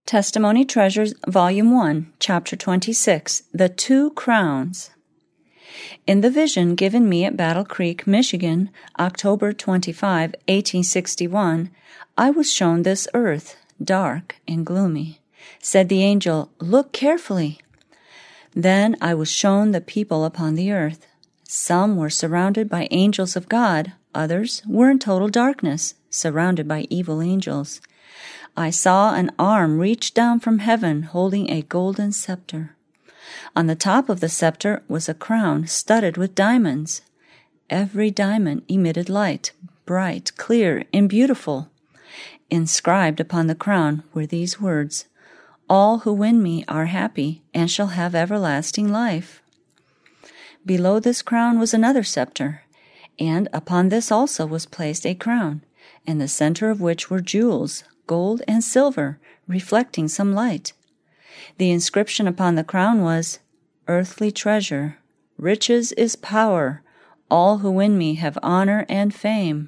Testimony Treasures, Volume 1, Chapter 26, The Two Crowns. In the vision given me at Battle Creek, Michigan, October 25, 1861, I was shown this earth, dark and gloomy. Said the angel, "Look carefully." Then I was shown the people upon the earth. Some were surrounded by angels of God, others were in total darkness, surrounded by evil angels. I saw an arm reach down from heaven holding a golden scepter. On the top of the scepter was a crown studded with diamonds. Every diamond emitted light, bright, clear, and beautiful. Inscribed upon the crown were these words, "All who win me are happy and shall have everlasting life." Below this crown was another scepter, and upon this also was placed a crown, in the center of which were jewels, gold and silver, reflecting some light. The inscription upon the crown was, "Earthly treasure, riches is power, all who win me have honor and fame."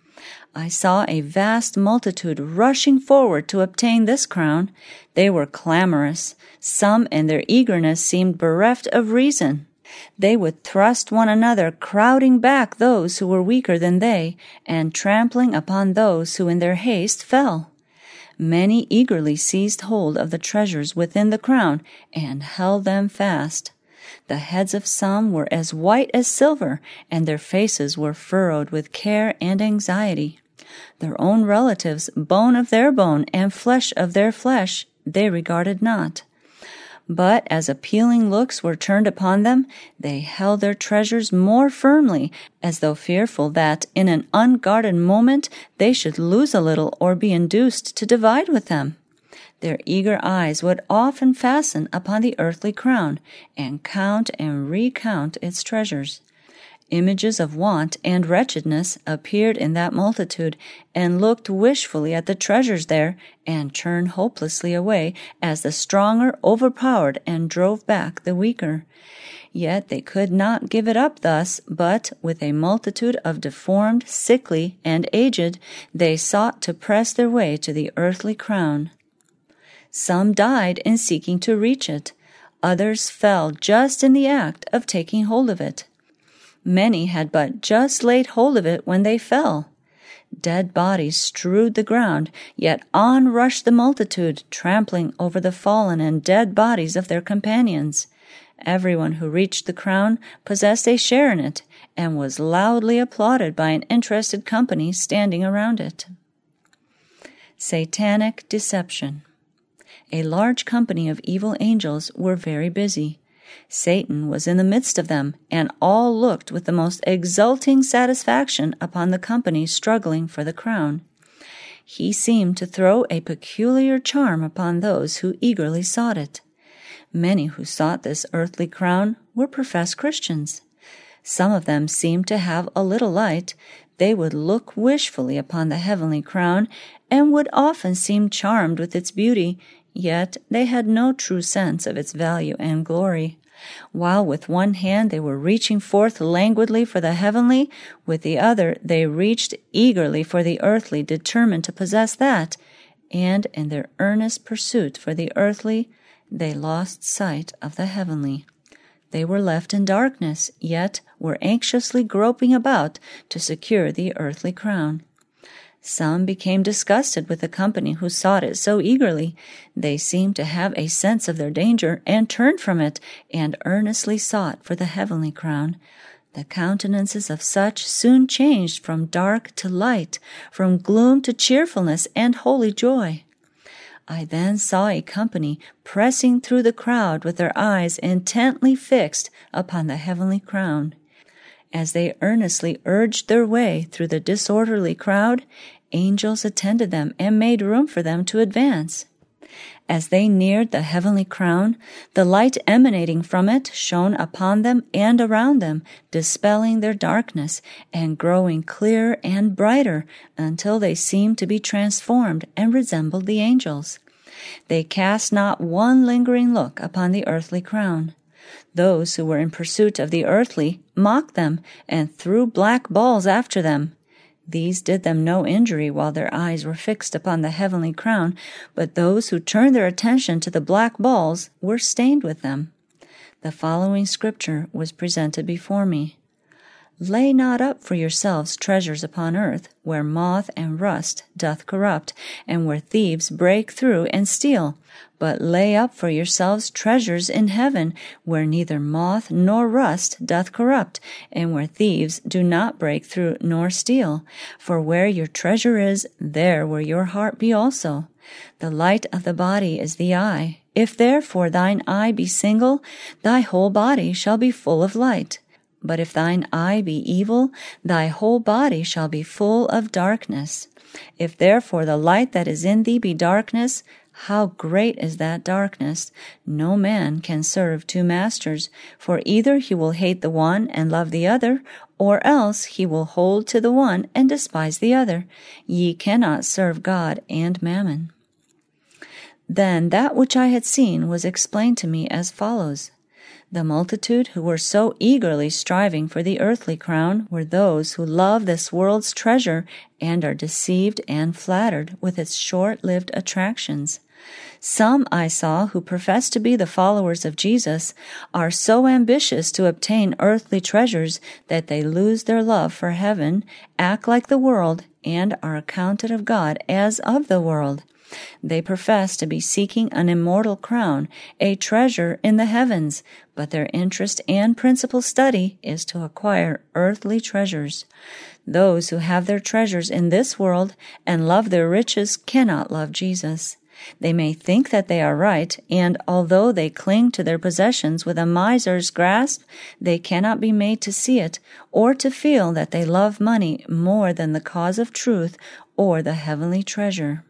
I saw a vast multitude rushing forward to obtain this crown. They were clamorous. Some in their eagerness seemed bereft of reason. They would thrust one another, crowding back those who were weaker than they, and trampling upon those who in their haste fell. Many eagerly seized hold of the treasures within the crown and held them fast. The heads of some were as white as silver, and their faces were furrowed with care and anxiety. Their own relatives, bone of their bone and flesh of their flesh, they regarded not. But as appealing looks were turned upon them, they held their treasures more firmly, as though fearful that in an unguarded moment they should lose a little or be induced to divide with them. Their eager eyes would often fasten upon the earthly crown, and count and recount its treasures. Images of want and wretchedness appeared in that multitude, and looked wishfully at the treasures there, and turned hopelessly away as the stronger overpowered and drove back the weaker. Yet they could not give it up thus, but, with a multitude of deformed, sickly, and aged, they sought to press their way to the earthly crown. Some died in seeking to reach it. Others fell just in the act of taking hold of it. Many had but just laid hold of it when they fell. Dead bodies strewed the ground, yet on rushed the multitude, trampling over the fallen and dead bodies of their companions. Everyone who reached the crown possessed a share in it, and was loudly applauded by an interested company standing around it. Satanic Deception. A large company of evil angels were very busy. Satan was in the midst of them, and all looked with the most exulting satisfaction upon the company struggling for the crown. He seemed to throw a peculiar charm upon those who eagerly sought it. Many who sought this earthly crown were professed Christians. Some of them seemed to have a little light. They would look wishfully upon the heavenly crown, and would often seem charmed with its beauty, yet they had no true sense of its value and glory. While with one hand they were reaching forth languidly for the heavenly, with the other they reached eagerly for the earthly, determined to possess that, and in their earnest pursuit for the earthly, they lost sight of the heavenly. They were left in darkness, yet were anxiously groping about to secure the earthly crown. Some became disgusted with the company who sought it so eagerly. They seemed to have a sense of their danger, and turned from it, and earnestly sought for the heavenly crown. The countenances of such soon changed from dark to light, from gloom to cheerfulness and holy joy. I then saw a company pressing through the crowd with their eyes intently fixed upon the heavenly crown. As they earnestly urged their way through the disorderly crowd, angels attended them and made room for them to advance. As they neared the heavenly crown, the light emanating from it shone upon them and around them, dispelling their darkness and growing clearer and brighter until they seemed to be transformed and resembled the angels. They cast not one lingering look upon the earthly crown. Those who were in pursuit of the earthly mocked them and threw black balls after them. These did them no injury while their eyes were fixed upon the heavenly crown, but those who turned their attention to the black balls were stained with them. The following scripture was presented before me. Lay not up for yourselves treasures upon earth, where moth and rust doth corrupt, and where thieves break through and steal. But lay up for yourselves treasures in heaven, where neither moth nor rust doth corrupt, and where thieves do not break through nor steal. For where your treasure is, there will your heart be also. The light of the body is the eye. If therefore thine eye be single, thy whole body shall be full of light. But if thine eye be evil, thy whole body shall be full of darkness. If therefore the light that is in thee be darkness, how great is that darkness! No man can serve two masters, for either he will hate the one and love the other, or else he will hold to the one and despise the other. Ye cannot serve God and mammon. Then that which I had seen was explained to me as follows. The multitude who were so eagerly striving for the earthly crown were those who love this world's treasure and are deceived and flattered with its short-lived attractions. Some I saw who profess to be the followers of Jesus are so ambitious to obtain earthly treasures that they lose their love for heaven, act like the world, and are accounted of God as of the world. They profess to be seeking an immortal crown, a treasure in the heavens, but their interest and principal study is to acquire earthly treasures. Those who have their treasures in this world and love their riches cannot love Jesus. They may think that they are right, and although they cling to their possessions with a miser's grasp, they cannot be made to see it or to feel that they love money more than the cause of truth or the heavenly treasure.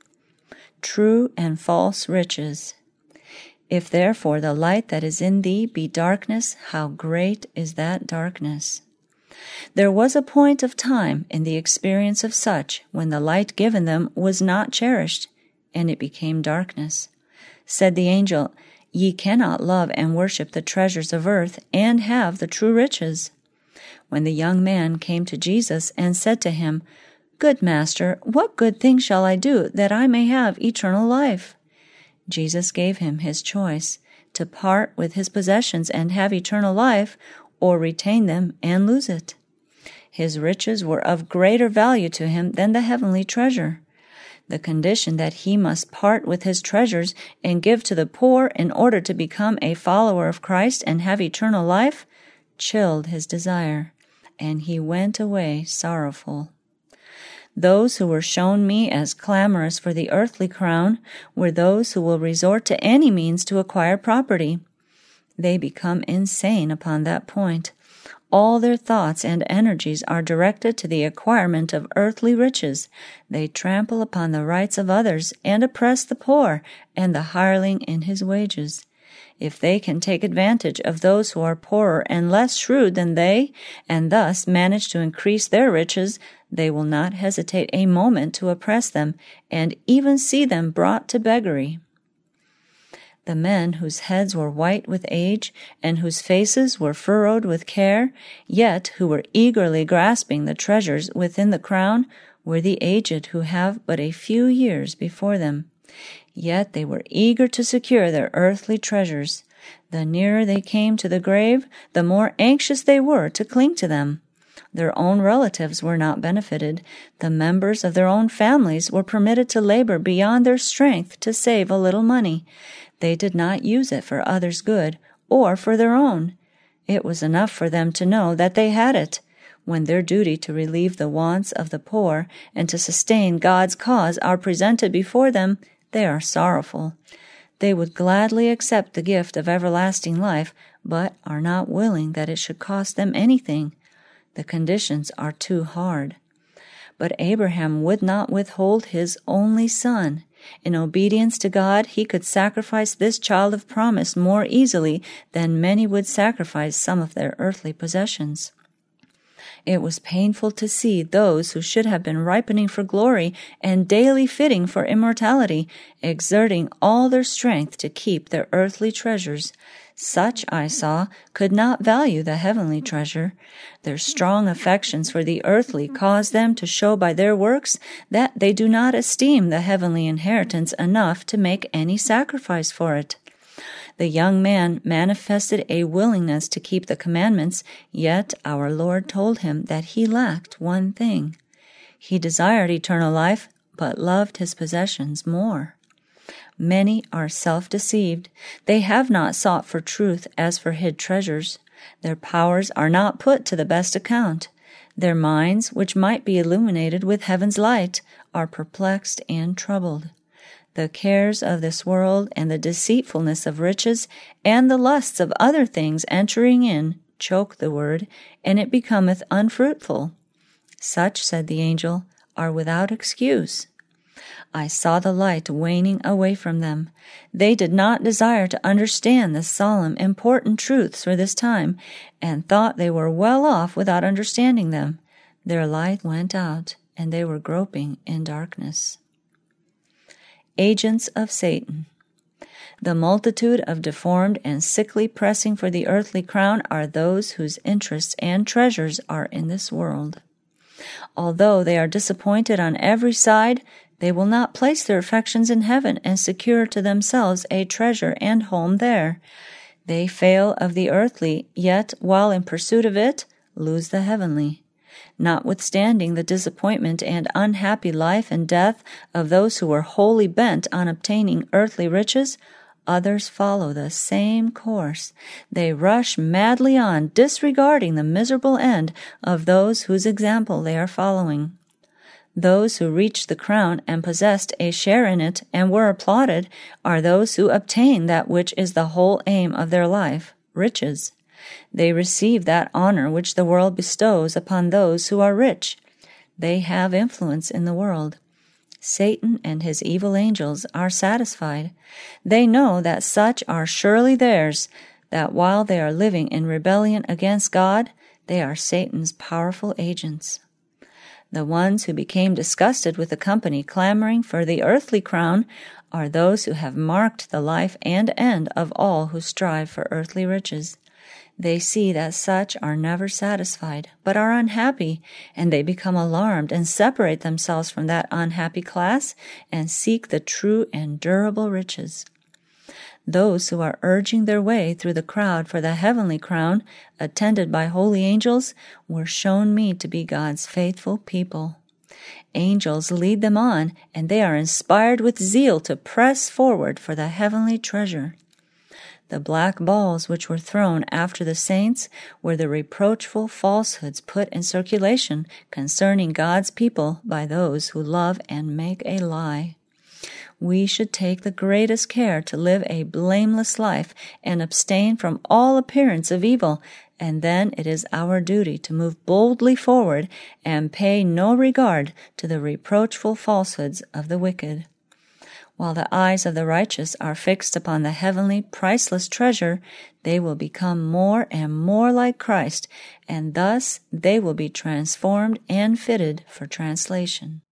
True and false riches. If therefore the light that is in thee be darkness, how great is that darkness! There was a point of time in the experience of such when the light given them was not cherished, and it became darkness. Said the angel, Ye cannot love and worship the treasures of earth and have the true riches. When the young man came to Jesus and said to him, Good Master, what good thing shall I do that I may have eternal life? Jesus gave him his choice, to part with his possessions and have eternal life, or retain them and lose it. His riches were of greater value to him than the heavenly treasure. The condition that he must part with his treasures and give to the poor in order to become a follower of Christ and have eternal life chilled his desire, and he went away sorrowful. Those who were shown me as clamorous for the earthly crown were those who will resort to any means to acquire property. They become insane upon that point. All their thoughts and energies are directed to the acquirement of earthly riches. They trample upon the rights of others and oppress the poor and the hireling in his wages. If they can take advantage of those who are poorer and less shrewd than they, and thus manage to increase their riches, they will not hesitate a moment to oppress them, and even see them brought to beggary. The men whose heads were white with age, and whose faces were furrowed with care, yet who were eagerly grasping the treasures within the crown, were the aged who have but a few years before them. Yet they were eager to secure their earthly treasures. The nearer they came to the grave, the more anxious they were to cling to them. Their own relatives were not benefited. The members of their own families were permitted to labor beyond their strength to save a little money. They did not use it for others' good or for their own. It was enough for them to know that they had it. When their duty to relieve the wants of the poor and to sustain God's cause are presented before them, they are sorrowful. They would gladly accept the gift of everlasting life, but are not willing that it should cost them anything. The conditions are too hard. But Abraham would not withhold his only son. In obedience to God, he could sacrifice this child of promise more easily than many would sacrifice some of their earthly possessions. It was painful to see those who should have been ripening for glory and daily fitting for immortality, exerting all their strength to keep their earthly treasures, Such, I saw, could not value the heavenly treasure. Their strong affections for the earthly cause them to show by their works that they do not esteem the heavenly inheritance enough to make any sacrifice for it. The young man manifested a willingness to keep the commandments, yet our Lord told him that he lacked one thing. He desired eternal life, but loved his possessions more. Many are self-deceived. They have not sought for truth as for hid treasures. Their powers are not put to the best account. Their minds, which might be illuminated with heaven's light, are perplexed and troubled. The cares of this world and the deceitfulness of riches and the lusts of other things entering in choke the word, and it becometh unfruitful. Such, said the angel, are without excuse. I saw the light waning away from them. They did not desire to understand the solemn, important truths for this time, and thought they were well off without understanding them. Their light went out, and they were groping in darkness. Agents of Satan. The multitude of deformed and sickly pressing for the earthly crown are those whose interests and treasures are in this world. Although they are disappointed on every side, they will not place their affections in heaven and secure to themselves a treasure and home there. They fail of the earthly, yet, while in pursuit of it, lose the heavenly. Notwithstanding the disappointment and unhappy life and death of those who were wholly bent on obtaining earthly riches, others follow the same course. They rush madly on, disregarding the miserable end of those whose example they are following. Those who reached the crown and possessed a share in it and were applauded are those who obtain that which is the whole aim of their life, riches. They receive that honor which the world bestows upon those who are rich. They have influence in the world. Satan and his evil angels are satisfied. They know that such are surely theirs, that while they are living in rebellion against God, they are Satan's powerful agents. The ones who became disgusted with the company clamoring for the earthly crown are those who have marked the life and end of all who strive for earthly riches. They see that such are never satisfied, but are unhappy, and they become alarmed and separate themselves from that unhappy class and seek the true and durable riches. Those who are urging their way through the crowd for the heavenly crown, attended by holy angels, were shown me to be God's faithful people. Angels lead them on, and they are inspired with zeal to press forward for the heavenly treasure. The black balls which were thrown after the saints were the reproachful falsehoods put in circulation concerning God's people by those who love and make a lie. We should take the greatest care to live a blameless life and abstain from all appearance of evil, and then it is our duty to move boldly forward and pay no regard to the reproachful falsehoods of the wicked. While the eyes of the righteous are fixed upon the heavenly, priceless treasure, they will become more and more like Christ, and thus they will be transformed and fitted for translation.